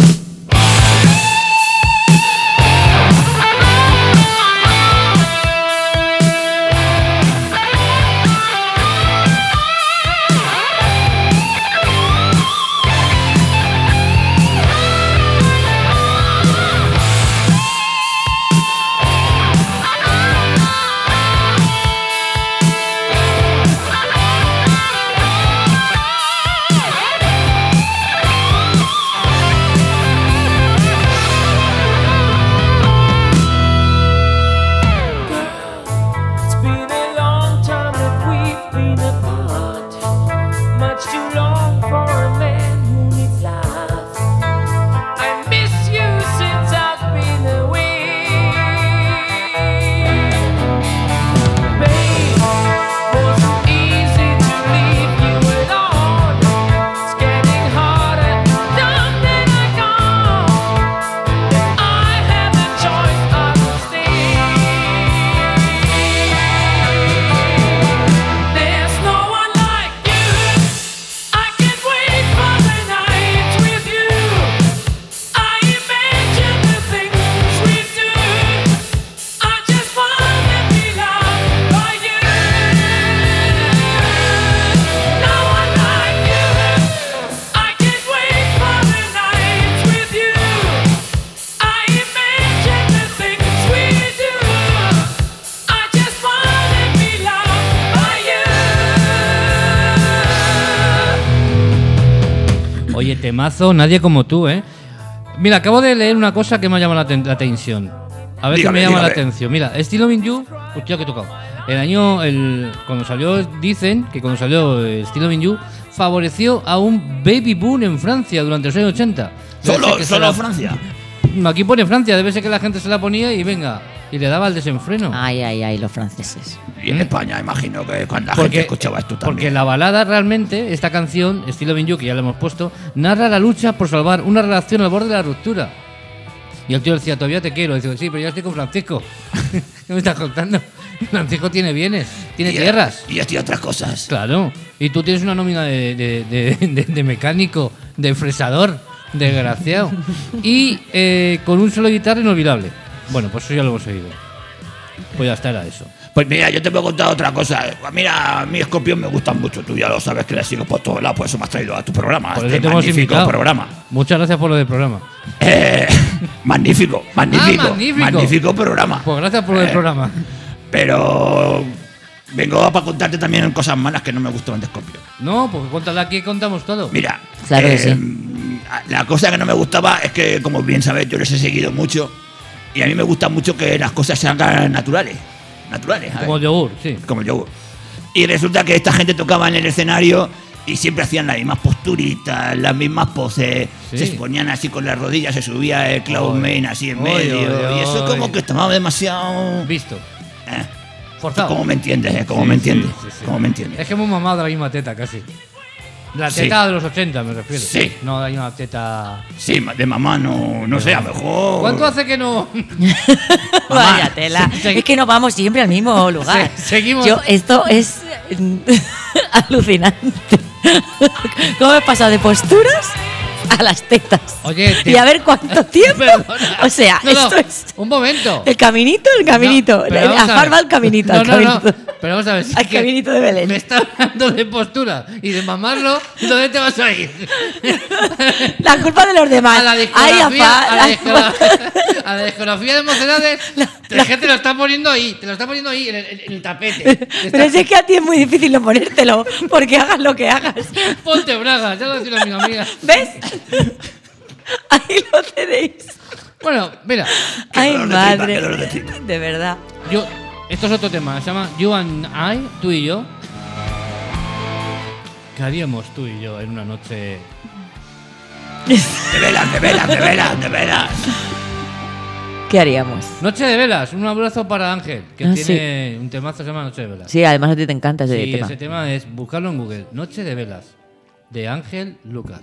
Oye, temazo, nadie como tú, ¿eh? Mira, acabo de leer una cosa que me ha llamado la atención. A ver si me llama la atención. Mira, Still Loving You, hostia, que he tocado. Cuando salió, dicen que cuando salió Still Loving You, favoreció a un baby boom en Francia durante los años 80. ¿Solo Francia? Aquí pone Francia, debe ser que la gente se la ponía y venga, y le daba el desenfreno. Ay, los franceses. Y en España, imagino que cuando la gente escuchaba esto también. Porque la balada realmente, esta canción, Still Loving You, que ya la hemos puesto, narra la lucha por salvar una relación al borde de la ruptura. Y el tío decía, todavía te quiero. Dice, sí, pero ya estoy con Francisco. ¿Qué me estás contando? Francisco tiene bienes, tiene tierras. Y yo estoy otras cosas. Claro. Y tú tienes una nómina de mecánico, de fresador, desgraciado. Y con un solo guitarra inolvidable. Bueno, pues eso ya lo hemos oído. Pues ya está, era eso. Pues mira, yo te puedo contar otra cosa. Mira, a mí Scorpion me gustan mucho. Tú ya lo sabes que le sigo por todos lados. Por eso me has traído a tu programa. Por este te hemos magnífico invitado. programa. Muchas gracias por lo del programa. Magnífico. Magnífico programa. Pues gracias por lo del programa. Pero vengo para contarte también cosas malas que no me gustaban de Scorpion. No, porque cuéntala aquí, contamos todo. Mira, claro que sí. La cosa que no me gustaba es que, como bien sabes, yo les he seguido mucho. Y a mí me gusta mucho que las cosas se hagan naturales. Como el yogur, sí. Como el yogur. Y resulta que esta gente tocaba en el escenario y siempre hacían las mismas posturitas, las mismas poses. Sí. Se ponían así con las rodillas, se subía el Cloudman así en medio. Y eso como que estaba demasiado... Visto. Forzado. ¿Cómo me entiendes? ¿Cómo Sí, me entiendes? sí, sí. ¿Cómo me entiendes? Es que hemos mamado de la misma teta casi. La Sí. teta de los 80, me refiero. Sí. No hay una teta. Sí, de mamá no sé, a lo mejor... ¿Cuánto hace que no? Vaya tela. Es que no vamos siempre al mismo lugar. Seguimos. Esto es alucinante. ¿Cómo he pasado de posturas a las tetas? Oye, y a ver cuánto tiempo. Perdona. O sea, No, esto es un momento. el caminito. No, pero vamos a ver. Afar va al caminito. No, al no, caminito. no. Pero vamos a ver. Al caminito de Belén. Me está hablando de postura y de mamarlo. ¿Dónde te vas a ir? La culpa de los demás. A la Ay, discografía, Afar. a la discografía de mocedades. La gente lo está poniendo ahí. Te lo está poniendo ahí en el tapete. Pero es que a ti es muy difícil no ponértelo, porque hagas lo que hagas. Ponte bragas, ya lo decía una amiga mía. ¿Ves? Ahí lo tenéis. Bueno, mira. Ay, dolor de madre. tripa, qué dolor de tripa. De verdad. Esto es otro tema, se llama You and I, tú y yo. ¿Qué haríamos tú y yo en una noche? De velas. ¿Qué haríamos? Noche de velas, un abrazo para Ángel, que Ah, tiene un temazo que se llama Noche de velas. Sí, además a ti te encanta ese Sí, tema. ese tema es buscarlo en Google, Noche de velas, de Ángel Lucas.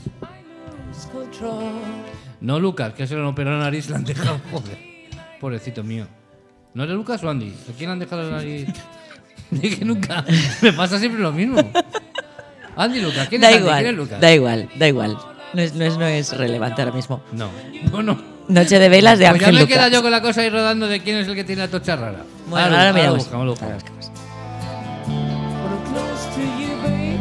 No Lucas, que se lo operó la nariz, le han dejado, joder, pobrecito mío. ¿No era Lucas o Andy? ¿A quién le han dejado la nariz? Dije nunca, me pasa siempre lo mismo. Andy Lucas, ¿quién es Andy? ¿Quién es Lucas? Da igual. No es relevante ahora mismo. No. Noche de velas de Pues Ángel ya me Lucas. queda yo con la cosa ahí rodando de quién es el que tiene la tocha rara. Bueno, ahora miramos. Buscamos. Ahora buscamos. When I'm close to you, babe,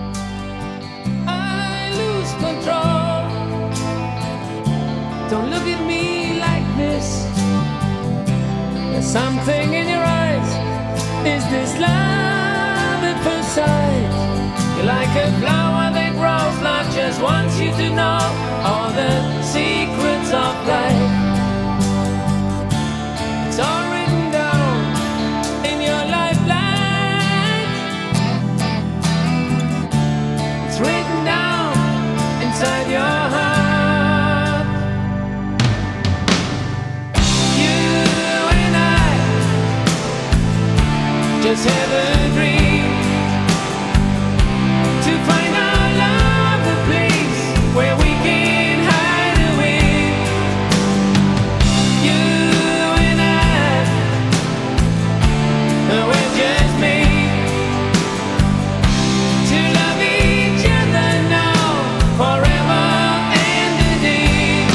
I lose control. Don't look at me like this. There's something in your eyes. Is this love at first sight? You're like a flower that grows, life just wants you to know all the secrets of life. It's all written down in your lifeline. It's written down inside your heart. You and I just have a dream to find our love a place where we can hide away. You and I, we're just made to love each other now, forever and a day.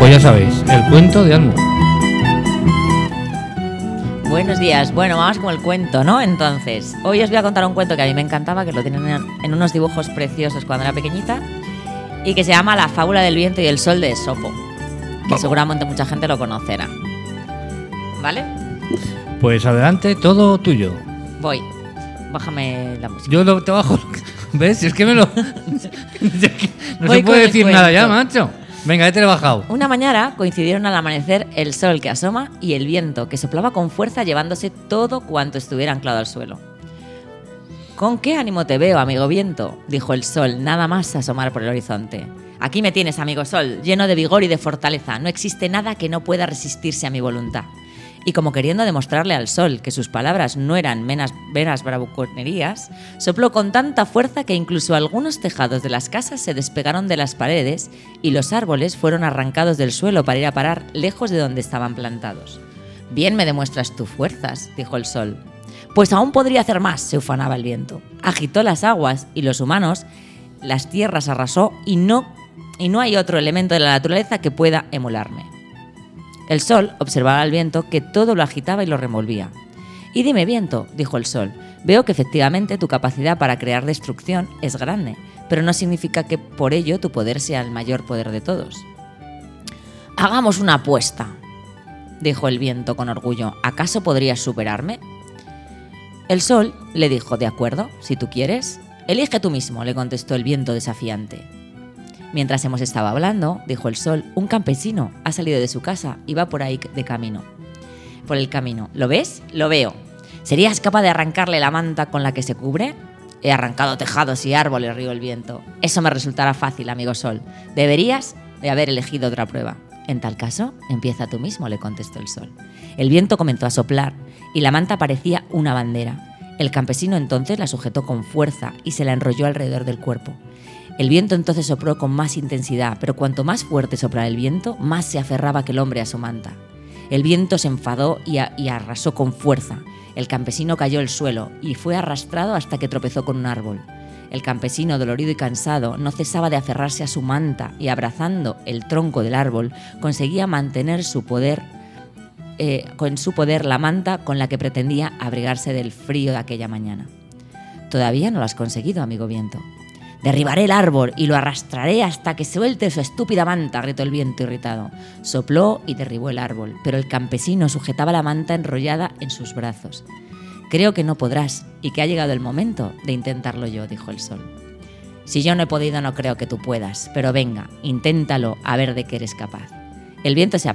Pues ya sabéis, el cuento de Almu. Buenos días. Bueno, vamos con el cuento, ¿no? Entonces, hoy os voy a contar un cuento que a mí me encantaba, que lo tienen en unos dibujos preciosos cuando era pequeñita, y que se llama La fábula del viento y el sol de Esopo, que seguramente mucha gente lo conocerá. ¿Vale? Pues adelante, todo tuyo. Voy. Bájame la música. Yo te bajo. ¿Ves? Si es que me lo... no Voy se puede con el decir nada ya, cuento. macho. Venga, ya te lo he bajado. Una mañana coincidieron al amanecer el sol que asoma y el viento que soplaba con fuerza llevándose todo cuanto estuviera anclado al suelo. ¿Con qué ánimo te veo, amigo viento?, dijo el sol nada más asomar por el horizonte. Aquí me tienes, amigo sol, lleno de vigor y de fortaleza. No existe nada que no pueda resistirse a mi voluntad. Y como queriendo demostrarle al sol que sus palabras no eran meras bravuconerías, sopló con tanta fuerza que incluso algunos tejados de las casas se despegaron de las paredes y los árboles fueron arrancados del suelo para ir a parar lejos de donde estaban plantados. Bien me demuestras tus fuerzas, dijo el sol. Pues aún podría hacer más, se ufanaba el viento. Agitó las aguas y los humanos, las tierras arrasó y no hay otro elemento de la naturaleza que pueda emularme. El sol observaba al viento que todo lo agitaba y lo revolvía. Y dime, viento, dijo el sol, veo que efectivamente tu capacidad para crear destrucción es grande, pero no significa que por ello tu poder sea el mayor poder de todos. Hagamos una apuesta, dijo el viento con orgullo. ¿Acaso podrías superarme? El sol le dijo, de acuerdo, si tú quieres. Elige tú mismo, le contestó el viento desafiante. Mientras hemos estado hablando, dijo el sol, un campesino ha salido de su casa y va por ahí de camino. Por el camino. ¿Lo ves? Lo veo. ¿Serías capaz de arrancarle la manta con la que se cubre? He arrancado tejados y árboles, rió el viento. Eso me resultará fácil, amigo sol. Deberías de haber elegido otra prueba. En tal caso, empieza tú mismo, le contestó el sol. El viento comenzó a soplar y la manta parecía una bandera. El campesino entonces la sujetó con fuerza y se la enrolló alrededor del cuerpo. El viento entonces sopló con más intensidad, pero cuanto más fuerte soplaba el viento, más se aferraba aquel hombre a su manta. El viento se enfadó y arrasó con fuerza. El campesino cayó al suelo y fue arrastrado hasta que tropezó con un árbol. El campesino, dolorido y cansado, no cesaba de aferrarse a su manta y, abrazando el tronco del árbol, conseguía mantener con su poder la manta con la que pretendía abrigarse del frío de aquella mañana. Todavía no lo has conseguido, amigo viento. Derribaré el árbol y lo arrastraré hasta que suelte su estúpida manta, gritó el viento irritado. Sopló y derribó el árbol, pero el campesino sujetaba la manta enrollada en sus brazos. Creo que no podrás y que ha llegado el momento de intentarlo yo, dijo el sol. Si yo no he podido, no creo que tú puedas, pero venga, inténtalo a ver de qué eres capaz. El viento se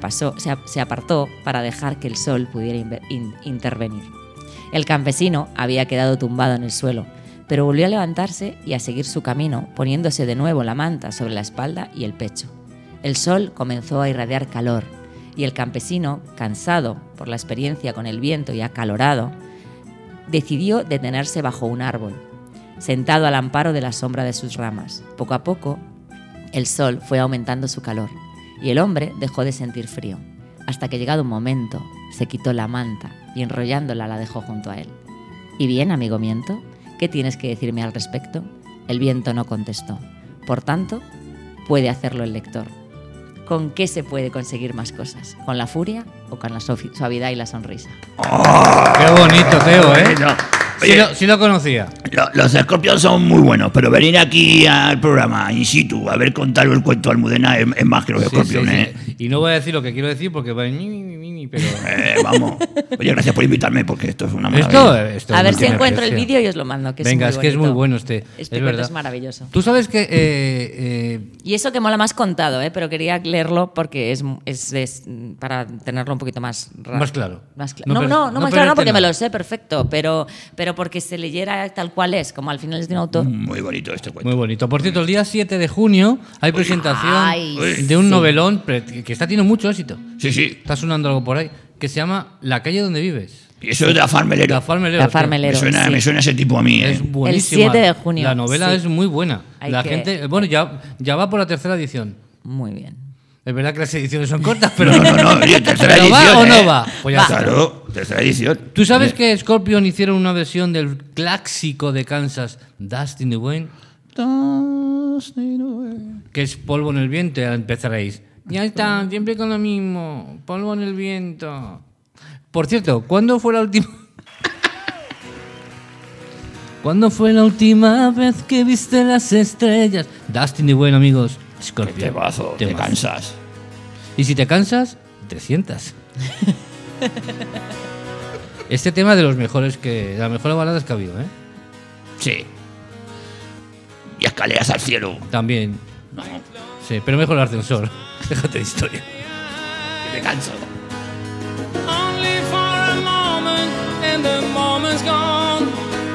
apartó para dejar que el sol pudiera intervenir. El campesino había quedado tumbado en el suelo, pero volvió a levantarse y a seguir su camino, poniéndose de nuevo la manta sobre la espalda y el pecho. El sol comenzó a irradiar calor, y el campesino, cansado por la experiencia con el viento y acalorado, decidió detenerse bajo un árbol, sentado al amparo de la sombra de sus ramas. Poco a poco, el sol fue aumentando su calor, y el hombre dejó de sentir frío, hasta que llegado un momento, se quitó la manta y enrollándola la dejó junto a él. ¿Y bien, amigo viento? ¿Qué tienes que decirme al respecto? El viento no contestó. Por tanto, puede hacerlo el lector. ¿Con qué se puede conseguir más cosas? ¿Con la furia o con la suavidad y la sonrisa? Qué bonito, Teo, ¿eh? Oye, Sí lo conocía. Los Scorpions son muy buenos, pero venir aquí al programa in situ a ver contar el cuento de Almudena es más que los Scorpions, ¿eh? Sí. Y no voy a decir lo que quiero decir porque va pero... Vamos. Oye, gracias por invitarme porque esto es una maravilla. Esto a ver es si una encuentro el preciosidad. vídeo y os lo mando, que Venga, es muy bonito. que es muy bueno este. Este es cuento verdad. es maravilloso. Tú sabes que... Y eso que mola más contado, pero quería leerlo porque es para tenerlo un poquito más raro. Más claro. Más No no, per- no, no más claro, no, porque perderte me nada. lo sé perfecto, pero porque se leyera tal cual es, como al final es de un autor. Muy bonito este cuento. Muy bonito. Por cierto, el día 7 de junio hay presentación Ay, de un sí. novelón que está teniendo mucho éxito. Sí, sí. Está sonando algo por ahí, que se llama La calle donde vives. Y eso es de Afar Melero. Afar Melero. Afar tío. Melero. Me sí. suena ese tipo a mí, ¿eh? Es buenísima. El 7 de junio, La novela sí. es muy buena. Hay La que- gente, bueno, ya va por la tercera edición. Muy bien. Es verdad que las ediciones son cortas, pero No, oye, tercera ¿Pero edición. va o no ¿eh? va? Pues ya está. Claro, tercera edición. ¿Tú sabes que Scorpion hicieron una versión del clásico de Kansas, Dust in the Wind? Que es polvo en el viento, ya empezaréis. Ya está, siempre con lo mismo. Polvo en el viento. Por cierto, ¿cuándo fue la última... ¿Cuándo fue la última vez que viste las estrellas? Dustin y bueno, amigos. Scorpio. Qué temazo, te cansas. Y si te cansas, te sientas. Este tema de los mejores de las mejores baladas que ha habido, ¿eh? Sí. Y escaleras al cielo. También. No, Sí, pero mejor el ascensor. Déjate de historia. que te canso. Only for a moment, and the moment's gone.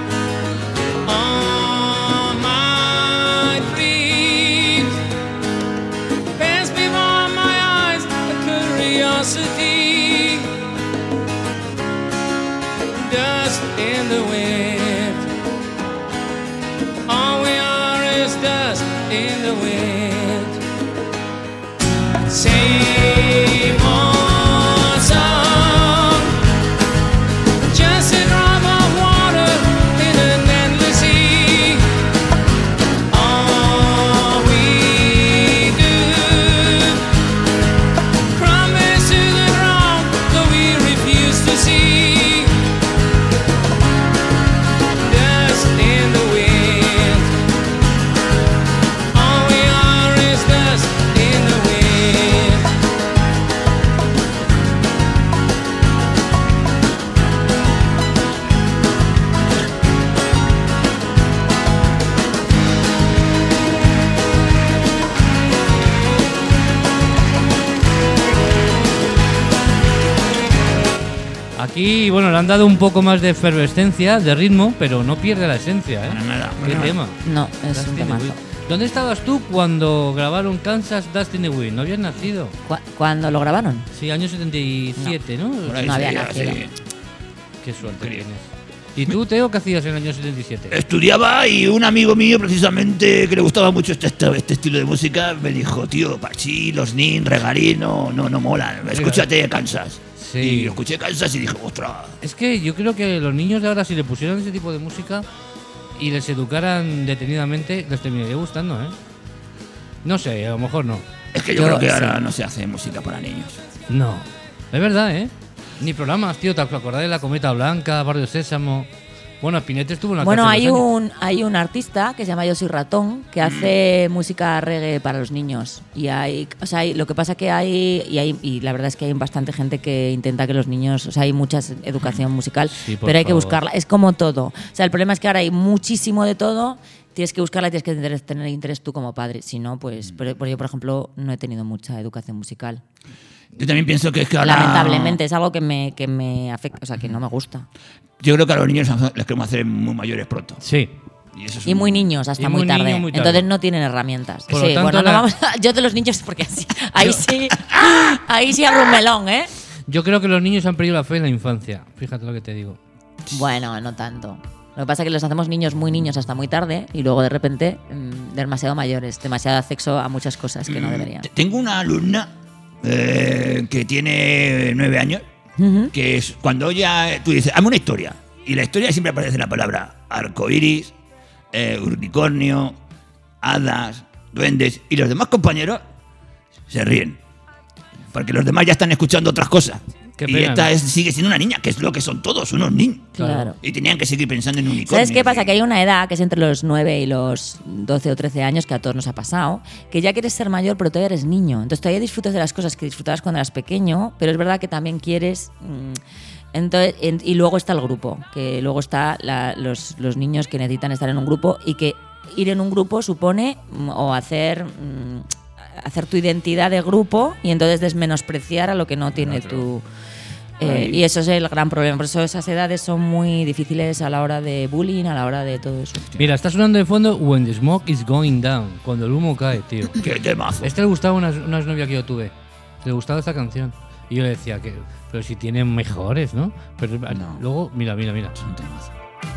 All my dreams pass before my eyes, a curiosity. Dust in the wind. All we are is dust in the wind. Same old song, just a drop of water in an endless sea. All we do, promise to the ground that we refuse to see. Dust in the wind. All we are is dust in the wind. Aquí, bueno, le han dado un poco más de efervescencia, de ritmo, pero no pierde la esencia, ¿eh? Para nada, ¿Qué para tema? No, es Dust un in the temazo. Wind. ¿Dónde estabas tú cuando grabaron Kansas Dust in the Wind? ¿No habías nacido? ¿Cuándo lo grabaron? Sí, año 77, ¿no? Por ahí No había sería, nacido. sí. Qué suerte tienes. ¿Y tú, Teo, qué hacías en el año 77? Estudiaba y un amigo mío, precisamente, que le gustaba mucho este estilo de música, me dijo, tío, Pachi, los Nin, Regarín, no molan. Escúchate Kansas. Sí. Y escuché Kansas y dije, ostras. Es que yo creo que los niños de ahora, si le pusieran ese tipo de música y les educaran detenidamente, les terminaría gustando, ¿eh? No sé, a lo mejor no. Es que yo creo que ahora no se hace música para niños. No. Es verdad, ¿eh? Ni programas, tío. ¿Te acordás de La Cometa Blanca, Barrio Sésamo? Bueno, Spinetta estuvo en la Bueno, cárcel unos años. hay un artista que se llama Yo Soy Ratón que hace música reggae para los niños. Y lo que pasa que y la verdad es que hay bastante gente que intenta que los niños, o sea, hay mucha educación musical, Sí, por pero hay que favor. buscarla. Es como todo. O sea, el problema es que ahora hay muchísimo de todo. Tienes que buscarla y tienes que tener interés tú como padre. Si no, pues yo, por ejemplo, no he tenido mucha educación musical. Yo también pienso que es que ahora... Lamentablemente, es algo que me afecta, o sea, que no me gusta. Yo creo que a los niños les queremos hacer muy mayores pronto. Sí. Y, eso es Y muy niños, hasta Y muy muy tarde. niño, muy tarde. Entonces no tienen herramientas. Por lo Sí, tanto, bueno, no la- vamos yo de los niños, porque ahí sí abro un melón, ¿eh? Yo creo que los niños han perdido la fe en la infancia. Fíjate lo que te digo. Bueno, no tanto. Lo que pasa es que los hacemos niños muy niños hasta muy tarde y luego de repente demasiado mayores, demasiado acceso a muchas cosas que no deberían. Tengo una alumna que tiene 9 años, que es cuando ya tú dices, hazme una historia. Y la historia siempre aparece la palabra arcoíris, unicornio, hadas, duendes. Y los demás compañeros se ríen. Porque los demás ya están escuchando otras cosas. Qué Y pena, esta ¿no? sigue siendo una niña, que es lo que son todos, unos niños. Claro. Y tenían que seguir pensando en unicornios. ¿Sabes qué pasa? Que hay una edad que es entre los 9 y los 12 o 13 años, que a todos nos ha pasado, que ya quieres ser mayor, pero todavía eres niño. Entonces todavía disfrutas de las cosas que disfrutabas cuando eras pequeño, pero es verdad que también quieres... Entonces, y luego está el grupo, que luego está los niños que necesitan estar en un grupo y que ir en un grupo supone o hacer tu identidad de grupo y entonces desmenospreciar a lo que no tiene tu... y eso es el gran problema. Por eso esas edades son muy difíciles a la hora de bullying, a la hora de todo eso. Mira, está sonando de fondo When the Smoke is Going Down. Cuando el humo cae, tío. ¡Qué temazo! Este le gustaba unas novias que yo tuve. Le gustaba esta canción. Y yo le decía que... Pero si tienen mejores, ¿no? Pero No. luego, mira. Es un temazo.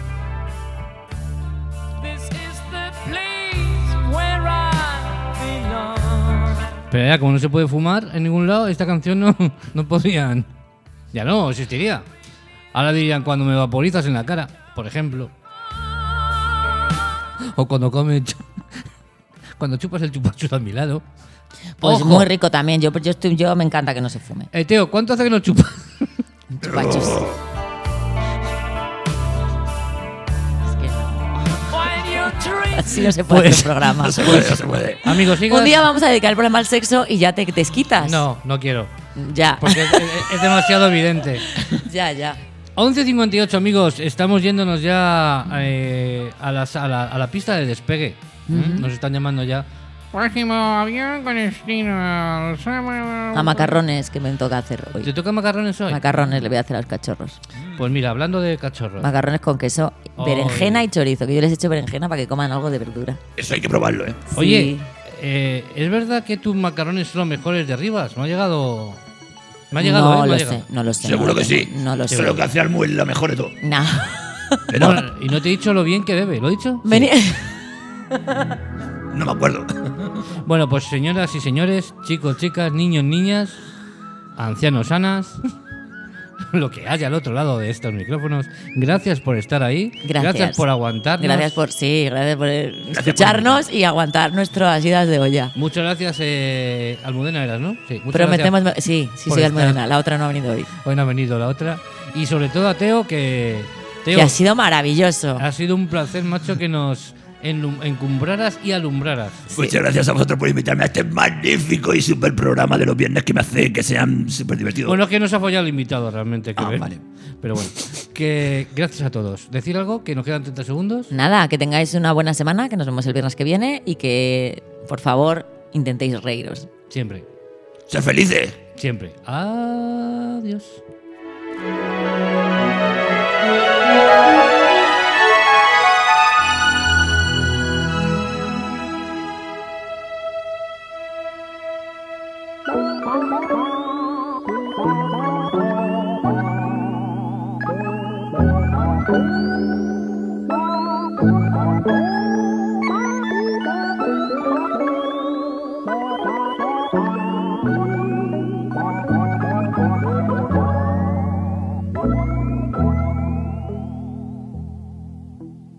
This is the place where I belong. Pero ya, como no se puede fumar en ningún lado, esta canción no podrían... Ya no existiría. Ahora dirían cuando me vaporizas en la cara, por ejemplo. O cuando comes... Cuando chupas el chupachus a mi lado. Pues Ojo. muy rico también. Yo me encanta que no se fume. Teo, ¿cuánto hace que no chupas? Chupachus. Es que no. Así no se puede Pues, hacer un programa. No se puede, no se puede. Amigos, sigas. Un día vamos a dedicar el programa al sexo y ya te desquitas. No, no quiero. Ya. Porque es demasiado evidente. Ya. 11:58, amigos. Estamos yéndonos ya a la pista de despegue. Nos están llamando ya. Próximo avión con destino al A macarrones que me toca hacer hoy. ¿Te toca macarrones hoy? Macarrones le voy a hacer a los cachorros. Pues mira, hablando de cachorros. Macarrones con queso, Ay. berenjena y chorizo, que yo les he hecho berenjena para que coman algo de verdura. Eso hay que probarlo, ¿eh? Oye, Sí. ¿es verdad que tus macarrones son los mejores de Rivas? Me ha llegado, no me ha lo llegado. sé, no lo sé. Seguro no que lo sí. tengo, No lo sé. Pero lo que hace Almu es la mejor de todo. No. Bueno, y no te he dicho lo bien que bebe, ¿lo he dicho? Vení. No me acuerdo. Bueno, pues señoras y señores, chicos, chicas, niños, niñas, ancianos, sanas, lo que haya al otro lado de estos micrófonos, gracias por estar ahí, Gracias. por aguantarnos. Gracias por escucharnos y aguantar nuestras idas de olla. Muchas gracias, Almudena eras, ¿no? Sí, muchas Prometemos. gracias Sí, por soy estar. Almudena. La otra no ha venido hoy. Hoy no ha venido la otra. Y sobre todo a Teo, que... Teo, Que ha sido maravilloso. ha sido un placer, macho, que nos encumbraras y alumbraras. Muchas gracias a vosotros por invitarme a este magnífico y super programa de los viernes que me hace que sean súper divertidos. Bueno, es que nos ha follado el invitado realmente. Ah, vale. Pero bueno, que gracias a todos. ¿Decir algo? Que nos quedan 30 segundos. Nada, que tengáis una buena semana, que nos vemos el viernes que viene y que, por favor, intentéis reíros. Siempre, ¡Ser felices! siempre. Adiós. Thank you.